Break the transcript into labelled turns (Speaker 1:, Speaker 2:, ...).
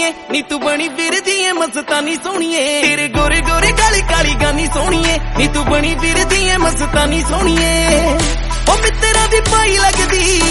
Speaker 1: सोहणीए नी तू बनी फिरदी ऐ मस्तानी सोहणीए तेरे गोरे गोरे काली काली गानी सोहणीए नी तू बनी फिरदी ऐ मस्तानी सोहणीए ओ मित्तरां दी पाई लगदी